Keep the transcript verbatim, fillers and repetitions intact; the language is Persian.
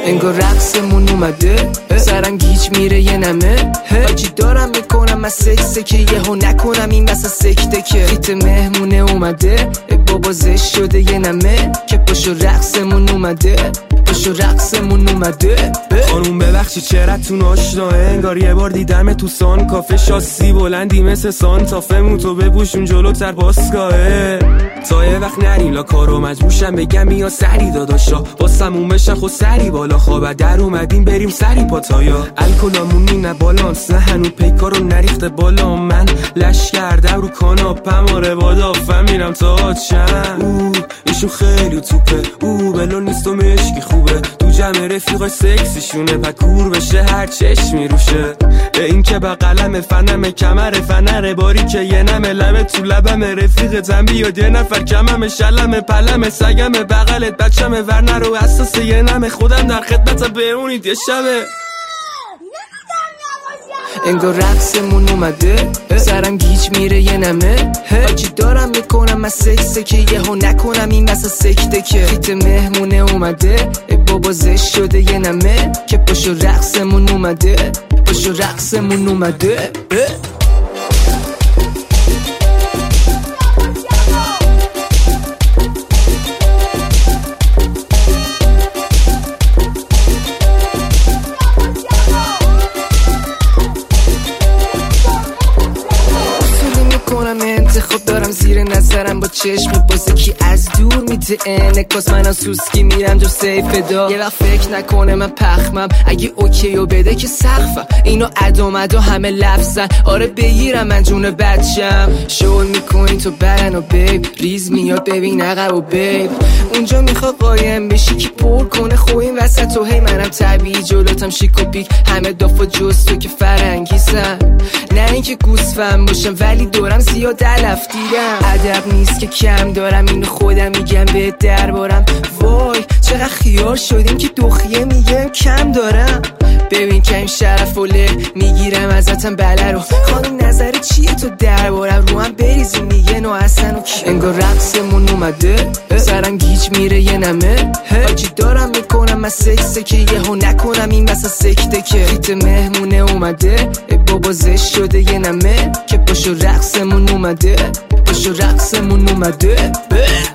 انگار رقصمون اومده، سرم گیج میره یه نمه. آجی دارم میکنم من سکسه که یهو نکنم این بسا سکته که خیت مهمونه اومده. ای بابا زشت شده یه نمه که پاشو رقصمون اومده، پاشو رقصمون اومده. خانوم ببخشی چرتون آشناه، انگار یه بار دیدم تو سان کافه، شاسی بلندی مثل سانتافه، موتو بپوشون جلوتر باسگاهه تا یه وقت نریم لا کارو مجبورشم بگم یا سری داداشا واسمون بشن خود سری بالا خوابه در اومدیم بریم سری پاتایا الکلامونی نه بالانس نه هنو پیکارو نریخته بالا من لش کردم رو کاناپم آره بادا فهمیرم تا آتشم او ایشون خیلی توپه او بلو نیست و مشکی خوبه تو جمع رفیقای سکسیشونه پکور بشه هر چشمی روشه این که با قلم فنم کمر فنر باری که یه نمه لبه تو لبم رفیق زنبی یا یه نفر کمم شلم پلم سگم بغلت بچم ورنه رو اساس یه نمه خودم در خدمت برونید یه شبه انگار رقصمون اومده سرم گیج میره یه نمه آجی دارم میکنم من سکسه که یهو نکنم این بسا سکته که خیت مهمونه اومده ای بابا زشت شده یه نمه که پاشو رقصمون اومده پاشو رقصمون اومده خود دارم زیر نظرم با چشم بازه کی از دور میده انکاس منم سوسکی میرم جو سیف دا یه وقت فکر نکنه من پخمم اگه اوکی و بده که سقفم اینو ادامد و همه لفظن آره بگیرم من جون بچم شول میکنی تو برن و بیب ریز میاد ببین عقب و بیب اونجا میخوا قایم بشی که پر کنه خو این وسط تو هی منم طبیعی جلوتم شیک و پیک همه دافا جز تو که فرنگیسن نه اینکه گوسفند باشم ولی دورم زیاد علف دیدم ادب نیست که کم دارم اینو خودم میگم به دربارم وای چقدر خیار شدیم که دخیه میگم کم دارم ببین که این شرف وله میگیرم ازتم بله رو خانم نظر چیه تو دربارم رو هم بریزی میگه نو اصلا و کی انگار رقصمون اومده سرم گیج میره یه نمه آجی دارم میکنم من سکسه که یهو نکنم این بسا سکته که خیت مهمونه اومده ای بابا زشت شده یه نمه که پاشو رقصمون اومده پاشو رقصمون اومده